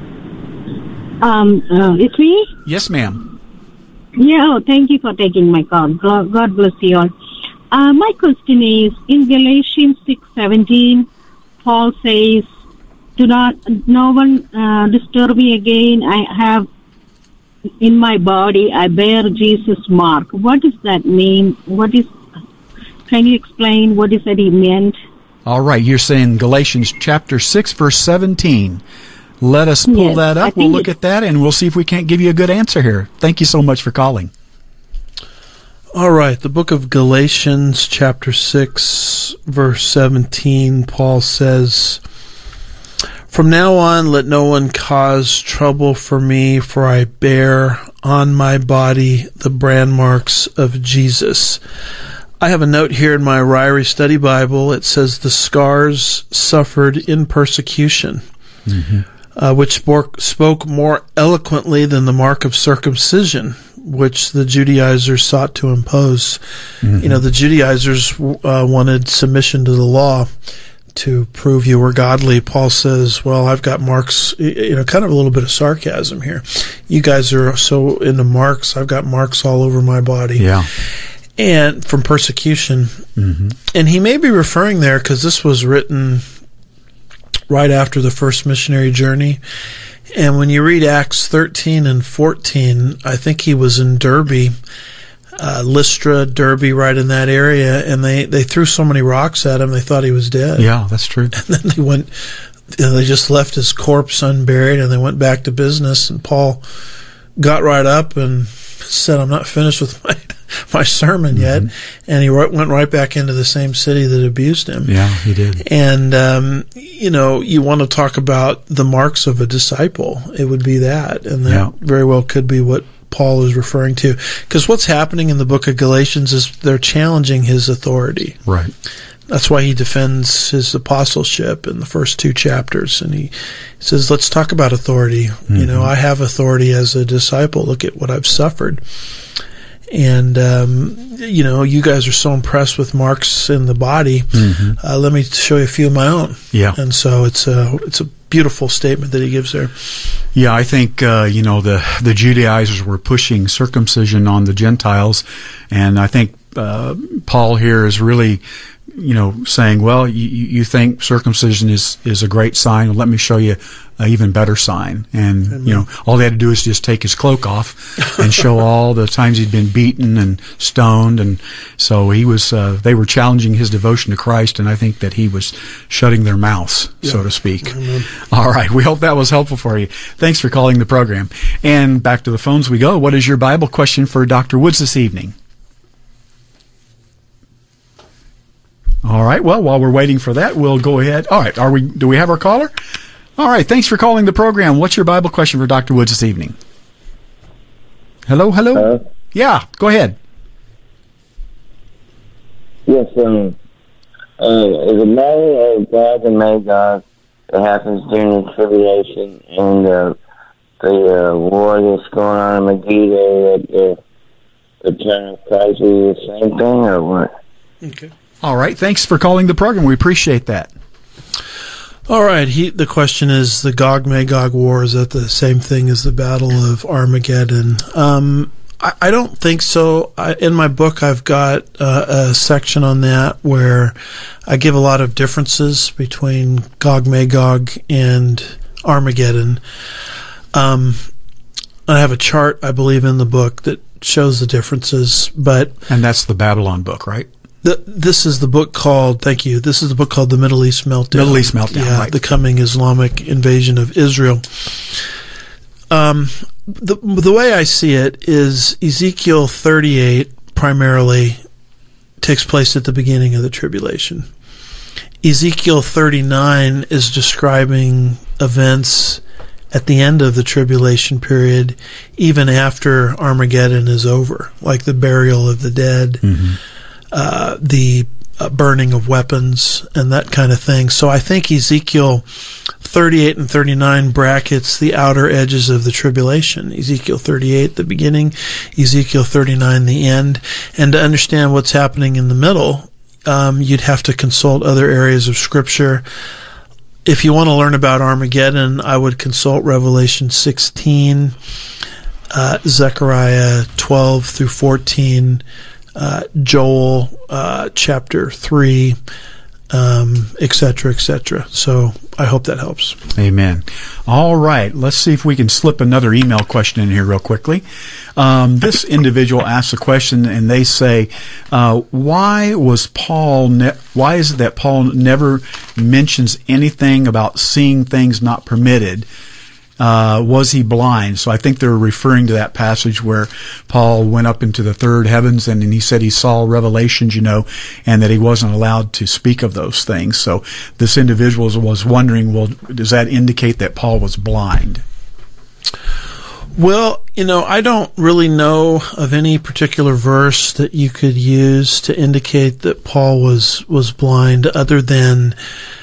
Um, uh, it's me?
Yes, ma'am.
Yeah, oh, thank you for taking my call. God bless you all. Uh, my question is, in Galatians six seventeen, Paul says, do not, no one uh, disturb me again. I have in my body, I bear Jesus' mark. What does that mean? What is, can you explain what is that he meant?
All right, you're saying Galatians chapter six, verse seventeen. Let us pull
Yes,
that
I
up. We'll
think
look
it-
at that, and we'll see if we can't give you a good answer here. Thank you so much for calling.
All right, the book of Galatians, chapter six, verse seventeen, Paul says, "From now on, let no one cause trouble for me, for I bear on my body the brand marks of Jesus." I have a note here in my Ryrie Study Bible. It says, "The scars suffered in persecution,"
Mm-hmm.
uh, which spoke, spoke more eloquently than the mark of circumcision, which the Judaizers sought to impose.
Mm-hmm.
You know, the Judaizers uh, wanted submission to the law to prove you were godly. Paul says, well, I've got marks, you know, kind of a little bit of sarcasm here. You guys are so into marks. I've got marks all over my body.
Yeah.
And from persecution.
Mm-hmm.
And he may be referring there because this was written right after the first missionary journey. And when you read Acts thirteen and fourteen, I think he was in Derbe, uh, Lystra, Derbe, right in that area, and they, they threw so many rocks at him they thought he was dead.
Yeah, that's true.
And then they went, you know, they just left his corpse unburied, and they went back to business. And Paul got right up and said, "I'm not finished with my my sermon yet,"
Mm-hmm.
and he went right back into the same city that abused him.
Yeah, he did.
And, um, you know, you want to talk about the marks of a disciple. It would be that. And that
Yeah.
very well could be what Paul is referring to. Because what's happening in the book of Galatians is they're challenging his authority.
Right.
That's why he defends his apostleship in the first two chapters. And he says, let's talk about authority.
Mm-hmm.
You know, I have authority as a disciple. Look at what I've suffered. And, um, you know, you guys are so impressed with marks in the body.
Mm-hmm.
Uh, let me show you a few of my own.
Yeah.
And so it's a, it's a beautiful statement that he gives there.
Yeah, I think, uh, you know, the, the Judaizers were pushing circumcision on the Gentiles, and I think uh, Paul here is really, you know, saying, well, you, you think circumcision is, is a great sign. Well, let me show you an even better sign. And, Amen. You know, all they had to do is just take his cloak off and show all the times he'd been beaten and stoned. And so he was, uh, they were challenging his devotion to Christ, and I think that he was shutting their mouths, yeah. so to speak. Amen. All right. We hope that was helpful for you. Thanks for calling the program. And back to the phones we go. What is your Bible question for Doctor Woods this evening? All right. Well, while we're waiting for that, we'll go ahead. All right. Are we? Do we have our caller? All right. Thanks for calling the program. What's your Bible question for Doctor Woods this evening? Hello. Hello.
Uh,
yeah. Go ahead.
Yes. Um. Uh, is a matter of Gog and Magog that happens during the tribulation and uh, the uh, war that's going on in Megiddo at the return of Christ, is the same thing or what?
Okay.
All right. Thanks for calling the program. We appreciate that.
All right. He, the question is, the Gog-Magog war, is that the same thing as the Battle of Armageddon? Um, I, I don't think so. I, in my book, I've got uh, a section on that where I give a lot of differences between Gog-Magog and Armageddon. Um, I have a chart, I believe, in the book that shows the differences, but...
And that's the Babylon book, right?
The, this is the book called, thank you, this is the book called The Middle East Meltdown.
Middle East Meltdown,
yeah,
right.
The Coming Islamic Invasion of Israel. Um, the, the way I see it is Ezekiel thirty-eight primarily takes place at the beginning of the tribulation. Ezekiel thirty-nine is describing events at the end of the tribulation period, even after Armageddon is over, like the burial of the dead, mm-hmm. Uh, the uh, burning of weapons and that kind of thing. So I think Ezekiel thirty-eight and thirty-nine brackets the outer edges of the tribulation. Ezekiel thirty-eight, the beginning, Ezekiel thirty-nine, the end. And to understand what's happening in the middle, um, you'd have to consult other areas of Scripture. If you want to learn about Armageddon, I would consult Revelation sixteen, uh, Zechariah twelve through fourteen, Uh, Joel uh, chapter three, um, et cetera, et cetera. So I hope that helps.
Amen. All right. Let's see if we can slip another email question in here real quickly. Um, this individual asks a question, and they say, uh, "Why was Paul? Ne- why is it that Paul never mentions anything about seeing things not permitted? Uh, was he blind?" So I think they're referring to that passage where Paul went up into the third heavens, and, and he said he saw revelations, you know, and that he wasn't allowed to speak of those things. So this individual was wondering, well, does that indicate that Paul was blind?
Well, you know, I don't really know of any particular verse that you could use to indicate that Paul was, was blind, other than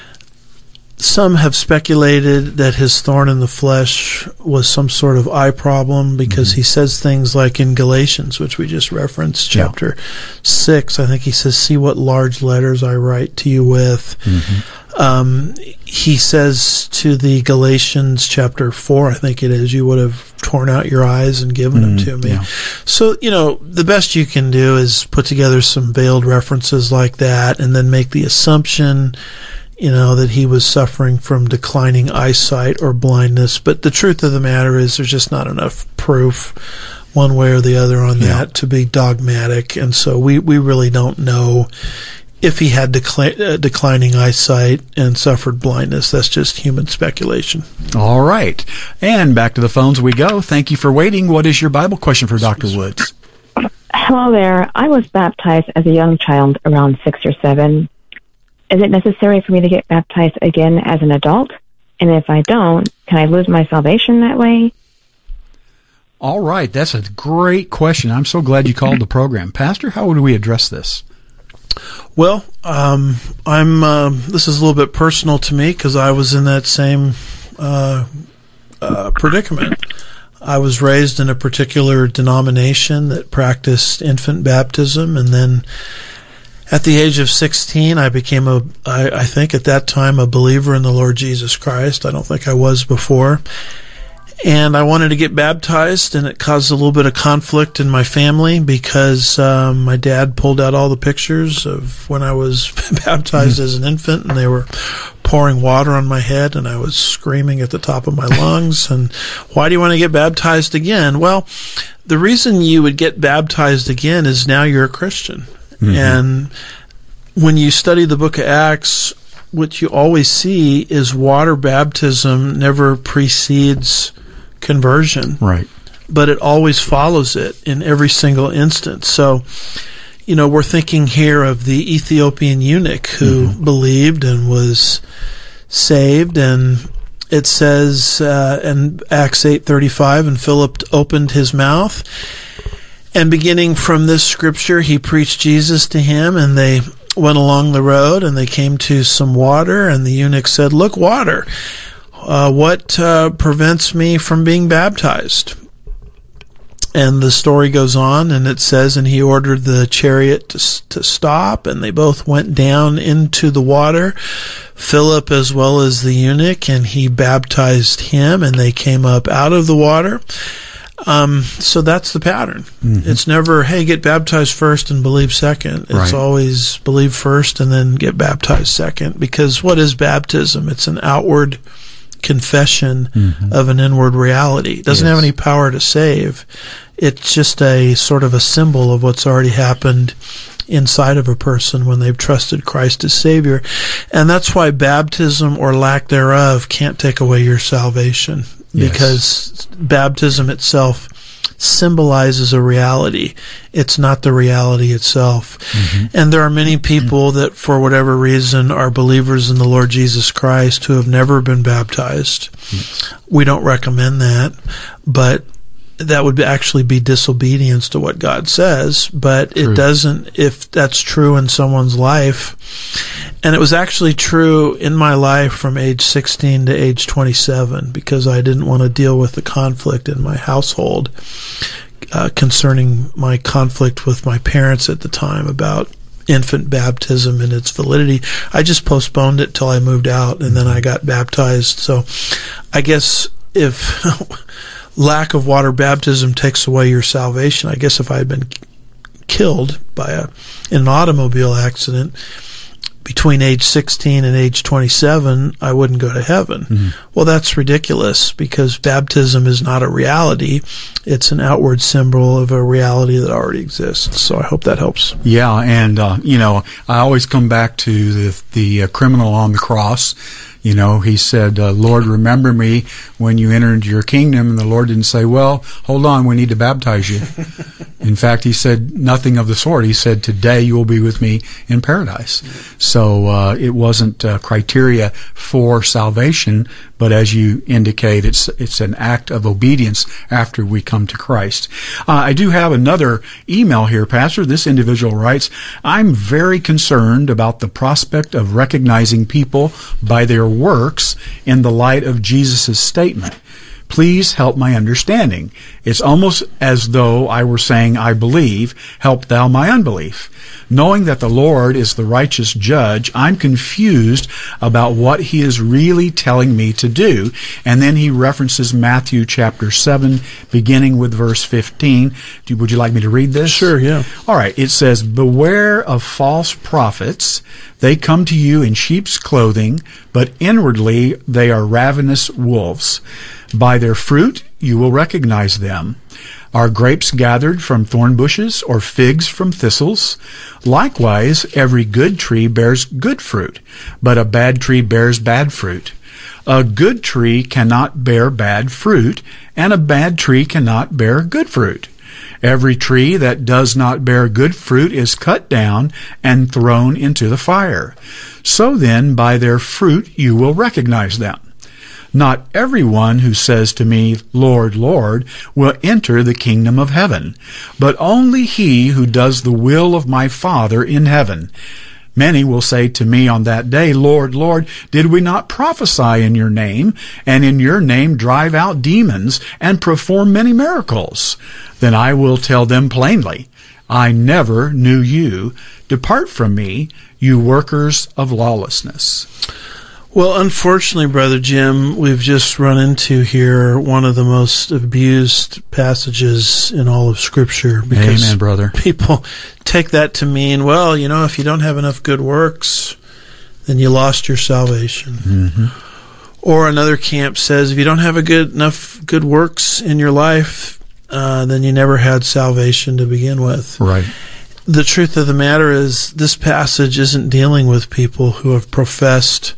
some have speculated that his thorn in the flesh was some sort of eye problem, because mm-hmm. he says things like in Galatians, which we just referenced, chapter yeah. six, I think he says, "See what large letters I write to you with." Mm-hmm. Um, he says to the Galatians, chapter four, I think it is, "You would have torn out your eyes and given mm-hmm. them to me." Yeah. So, you know, the best you can do is put together some veiled references like that, and then make the assumption, you know, that he was suffering from declining eyesight or blindness. But the truth of the matter is there's just not enough proof one way or the other on yeah. that to be dogmatic. And so we, we really don't know if he had decli- uh, declining eyesight and suffered blindness. That's just human speculation.
All right. And back to the phones we go. Thank you for waiting. What is your Bible question for Doctor Woods?
Hello there. I was baptized as a young child, around six or seven. Is it necessary for me to get baptized again as an adult? And if I don't, can I lose my salvation that way?
All right. That's a great question. I'm so glad you called the program. Pastor, how would we address this?
Well, um, I'm. Uh, this is a little bit personal to me, because I was in that same uh, uh, predicament. I was raised in a particular denomination that practiced infant baptism, and then at the age of sixteen, I became a, I, I think at that time, a believer in the Lord Jesus Christ. I don't think I was before. And I wanted to get baptized, and it caused a little bit of conflict in my family, because um, my dad pulled out all the pictures of when I was baptized mm-hmm. as an infant, and they were pouring water on my head, and I was screaming at the top of my lungs. And why do you want to get baptized again? Well, the reason you would get baptized again is now you're a Christian. Mm-hmm. And when you study the book of Acts, what you always see is water baptism never precedes conversion.
Right.
But it always follows it in every single instance. So, you know, we're thinking here of the Ethiopian eunuch who mm-hmm. believed and was saved, and it says uh, in Acts eight thirty-five, "And Philip opened his mouth, and beginning from this scripture, he preached Jesus to him, and they went along the road, and they came to some water, and the eunuch said, 'Look, water. Uh, what uh, prevents me from being baptized?' And the story goes on, and it says, and he ordered the chariot to, to stop, and they both went down into the water, Philip as well as the eunuch, and he baptized him, and they came up out of the water. Um, so that's the pattern. Mm-hmm. It's never, hey, get baptized first and believe second. It's right. always believe first and then get baptized second. Because what is baptism? It's an outward confession mm-hmm. of an inward reality. It doesn't yes. have any power to save. It's just a sort of a symbol of what's already happened inside of a person when they've trusted Christ as Savior. And that's why baptism or lack thereof can't take away your salvation. Yes. Because baptism itself symbolizes a reality. It's not the reality itself. Mm-hmm. And there are many people mm-hmm. that, for whatever reason, are believers in the Lord Jesus Christ who have never been baptized. Yes. We don't recommend that, but that would actually be disobedience to what God says, but true. It doesn't, if that's true in someone's life. And it was actually true in my life from age sixteen to age twenty-seven, because I didn't want to deal with the conflict in my household uh, concerning my conflict with my parents at the time about infant baptism and its validity. I just postponed it till I moved out, and then I got baptized. So I guess if lack of water baptism takes away your salvation, I guess if I had been killed by a in an automobile accident, between age sixteen and age twenty-seven, I wouldn't go to heaven. Mm-hmm. Well, that's ridiculous, because baptism is not a reality. It's an outward symbol of a reality that already exists. So I hope that helps.
Yeah, and, uh, you know, I always come back to the, the uh, criminal on the cross. You know, he said, uh, Lord, remember me when you entered your kingdom. And the Lord didn't say, well, hold on, we need to baptize you. In fact, he said nothing of the sort. He said, today you will be with me in paradise. So uh, it wasn't uh, criteria for salvation, but as you indicate, it's it's an act of obedience after we come to Christ. Uh, I do have another email here, Pastor. This individual writes, I'm very concerned about the prospect of recognizing people by their works in the light of Jesus' statement. Please help my understanding. It's almost as though I were saying, I believe, help thou my unbelief. Knowing that the Lord is the righteous judge, I'm confused about what he is really telling me to do. And then he references Matthew chapter seven, beginning with verse fifteen. Do, would you like me to read this?
Sure, yeah.
All right. It says, beware of false prophets. They come to you in sheep's clothing, but inwardly they are ravenous wolves. By their fruit you will recognize them. Are grapes gathered from thorn bushes, or figs from thistles? Likewise, every good tree bears good fruit, but a bad tree bears bad fruit. A good tree cannot bear bad fruit, and a bad tree cannot bear good fruit. Every tree that does not bear good fruit is cut down and thrown into the fire. So then, by their fruit you will recognize them. Not everyone who says to me, Lord, Lord, will enter the kingdom of heaven, but only he who does the will of my Father in heaven. Many will say to me on that day, Lord, Lord, did we not prophesy in your name, and in your name drive out demons, and perform many miracles? Then I will tell them plainly, I never knew you. Depart from me, you workers of lawlessness.
Well, unfortunately, Brother Jim, we've just run into here one of the most abused passages in all of Scripture. Because
Amen, brother.
People take that to mean, well, you know, if you don't have enough good works, then you lost your salvation. Mm-hmm. Or another camp says, if you don't have a good enough good works in your life, uh, then you never had salvation to begin with.
Right.
The truth of the matter is, this passage isn't dealing with people who have professed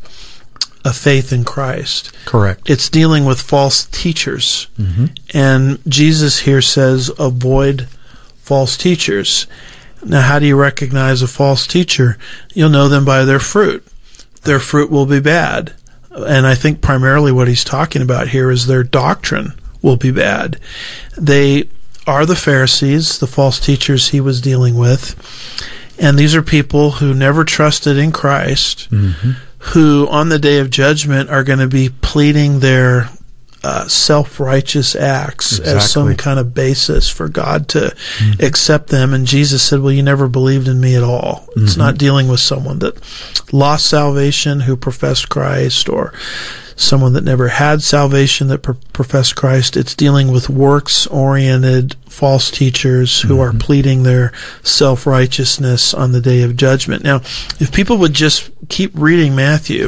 a faith in Christ.
Correct.
It's dealing with false teachers.
Mm-hmm.
And Jesus here says, avoid false teachers. Now, how do you recognize a false teacher? You'll know them by their fruit. Their fruit will be bad. And I think primarily what he's talking about here is their doctrine will be bad. They are the Pharisees, the false teachers he was dealing with. And these are people who never trusted in Christ, mm-hmm. who on the day of judgment are going to be pleading their uh, self-righteous acts exactly. as some kind of basis for God to mm-hmm. accept them. And Jesus said, well, you never believed in me at all. Mm-hmm. It's not dealing with someone that lost salvation who professed Christ, or someone that never had salvation that pro- professed Christ. It's dealing with works-oriented false teachers who mm-hmm. are pleading their self-righteousness on the day of judgment. Now, if people would just keep reading Matthew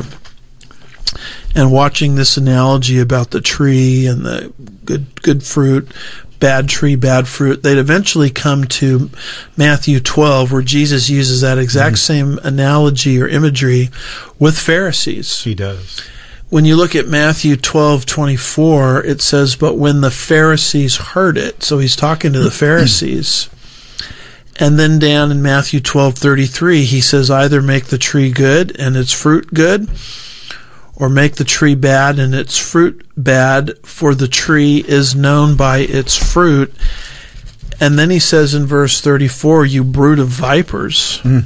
and watching this analogy about the tree and the good good fruit, bad tree, bad fruit, they'd eventually come to Matthew twelve, where Jesus uses that exact mm-hmm. same analogy or imagery with Pharisees.
He does.
When you look at Matthew twelve twenty-four, it says, but when the Pharisees heard it, so he's talking to the Pharisees. And then down in Matthew twelve thirty-three, he says, either make the tree good and its fruit good, or make the tree bad and its fruit bad, for the tree is known by its fruit. And then he says in verse thirty-four, you brood of vipers, mm.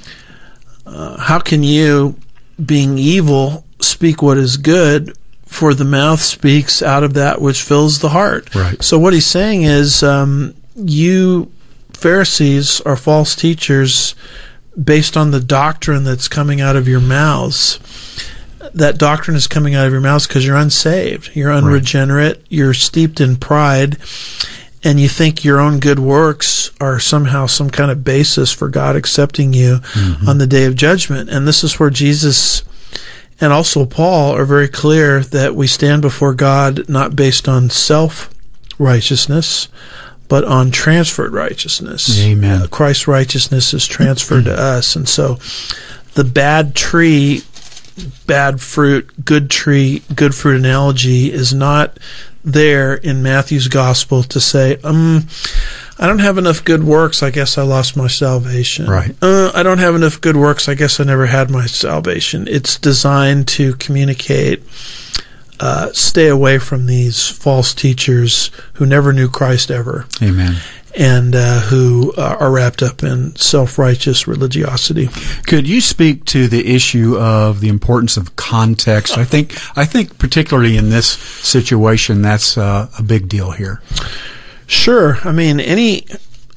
uh, how can you, being evil, speak what is good? For the mouth speaks out of that which fills the heart.
Right.
So what he's saying is, um, you Pharisees are false teachers based on the doctrine that's coming out of your mouths. That doctrine is coming out of your mouths because you're unsaved. You're unregenerate. Right. You're steeped in pride. and you think your own good works are somehow some kind of basis for God accepting you mm-hmm. on the day of judgment. And this is where Jesus and also Paul are very clear that we stand before God not based on self-righteousness, but on transferred righteousness.
Amen.
Uh, Christ's righteousness is transferred to us. And so the bad tree, bad fruit, good tree, good fruit analogy is not there in Matthew's gospel to say, um, I don't have enough good works, I guess I lost my salvation.
Right.
Uh, I don't have enough good works, I guess I never had my salvation. It's designed to communicate, uh, stay away from these false teachers who never knew Christ ever.
Amen.
And uh, who uh, are wrapped up in self-righteous religiosity.
Could you speak to the issue of the importance of context? I think, I think particularly in this situation, that's uh, a big deal here.
Sure. I mean, any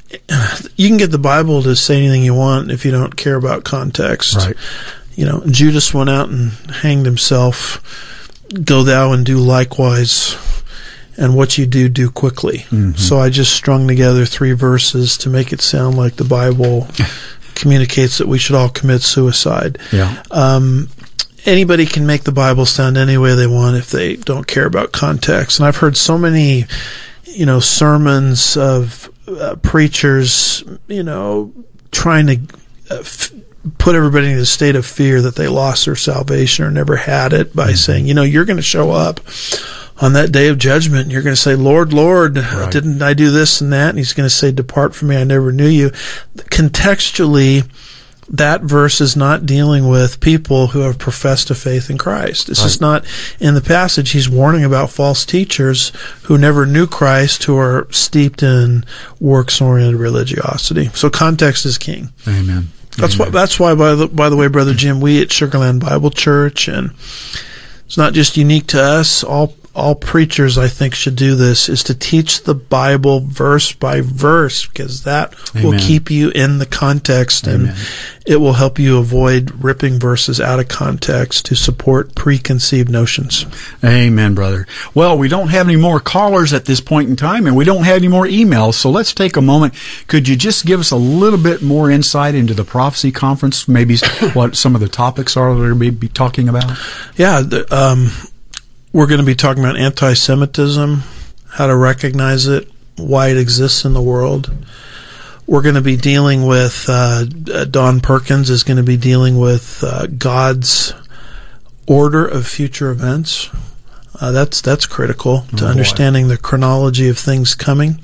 you can get the Bible to say anything you want if you don't care about context.
Right.
You know, Judas went out and hanged himself. Go thou and do likewise. And what you do, do quickly. Mm-hmm. So I just strung together three verses to make it sound like the Bible communicates that we should all commit suicide.
Yeah.
Um, anybody can make the Bible sound any way they want if they don't care about context. And I've heard so many, you know, sermons of uh, preachers, you know, trying to uh, f- put everybody in a state of fear that they lost their salvation or never had it by mm-hmm. saying, you know, you're going to show up on that day of judgment, and you're going to say, Lord, Lord, right. didn't I do this and that? And he's going to say, depart from me, I never knew you. Contextually, that verse is not dealing with people who have professed a faith in Christ. This right. is not in the passage. He's warning about false teachers who never knew Christ, who are steeped in works-oriented religiosity. So context is king.
Amen.
That's
Amen.
why. That's why. By the by the way, Brother Jim, we at Sugar Land Bible Church, and it's not just unique to us. All all preachers, I think, should do this, is to teach the Bible verse by verse, because that Amen. Will keep you in the context, Amen. And it will help you avoid ripping verses out of context to support preconceived notions.
Amen, brother. Well, we don't have any more callers at this point in time, and we don't have any more emails, so let's take a moment. Could you just give us a little bit more insight into the Prophecy Conference, maybe what some of the topics are that we're going to be talking about?
Yeah, the, um, we're going to be talking about anti-Semitism, how to recognize it, why it exists in the world. We're going to be dealing with, uh, Don Perkins is going to be dealing with uh, God's order of future events. Uh, that's that's critical to oh, understanding the chronology of things coming.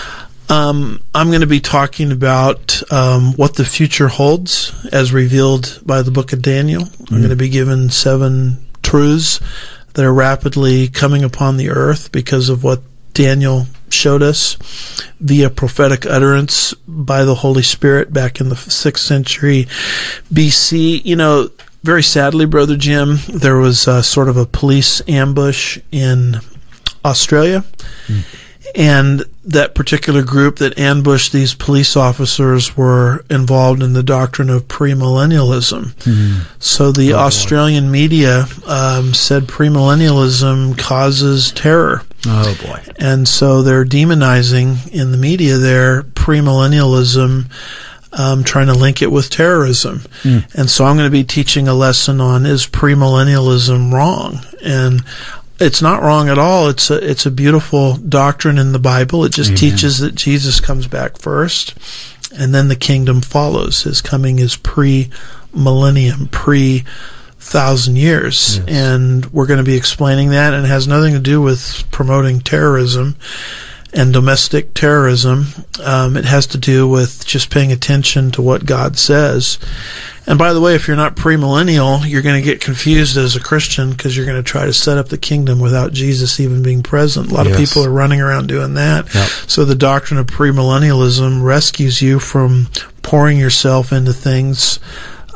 Um, I'm going to be talking about um, what the future holds as revealed by the book of Daniel. Mm-hmm. I'm going to be given seven truths that are rapidly coming upon the earth because of what Daniel showed us via prophetic utterance by the Holy Spirit back in the sixth century B C. You know, very sadly, Brother Jim, there was a, sort of a police ambush in Australia. Mm. And that particular group that ambushed these police officers were involved in the doctrine of premillennialism. Mm. So the oh, Australian boy. media um, said premillennialism causes terror.
Oh, boy.
And so they're demonizing in the media there premillennialism, um, trying to link it with terrorism. Mm. And so I'm going to be teaching a lesson on, is premillennialism wrong? And it's not wrong at all. It's a it's a beautiful doctrine in the Bible. It just Amen. Teaches that Jesus comes back first, and then the kingdom follows. His coming is pre-millennium, pre-thousand years. Yes. And we're going to be explaining that, and it has nothing to do with promoting terrorism and domestic terrorism. Um, it has to do with just paying attention to what God says. And by the way, if you're not premillennial, you're going to get confused as a Christian because you're going to try to set up the kingdom without Jesus even being present. A lot yes. of people are running around doing that. Yep. So the doctrine of premillennialism rescues you from pouring yourself into things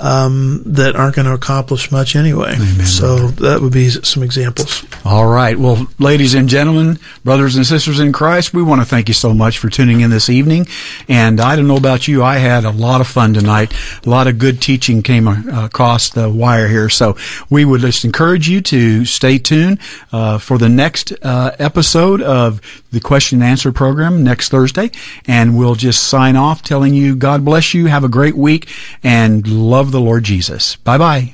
um, that aren't going to accomplish much anyway.
Amen,
so
brother.
that would be some examples.
All right. Well, ladies and gentlemen, brothers and sisters in Christ, we want to thank you so much for tuning in this evening. And I don't know about you, I had a lot of fun tonight. A lot of good teaching came uh, across the wire here. So we would just encourage you to stay tuned uh, for the next uh, episode of the question and answer program next Thursday. And we'll just sign off telling you, God bless you, have a great week, and love the Lord Jesus. Bye-bye.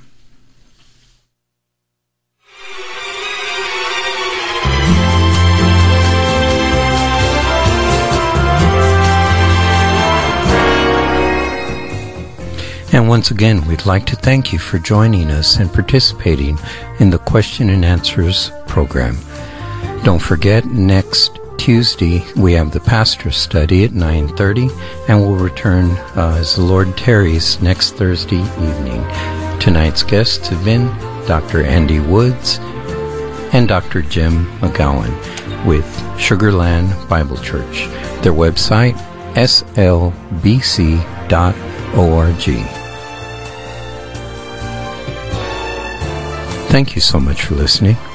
And once again, we'd like to thank you for joining us and participating in the Question and Answers program. Don't forget, next Tuesday we have the Pastor Study at nine thirty, and we'll return uh, as the Lord tarries next Thursday evening. Tonight's guests have been Doctor Andy Woods and Doctor Jim McGowan with Sugarland Bible Church. Their website, S L B C dot org. Thank you so much for listening.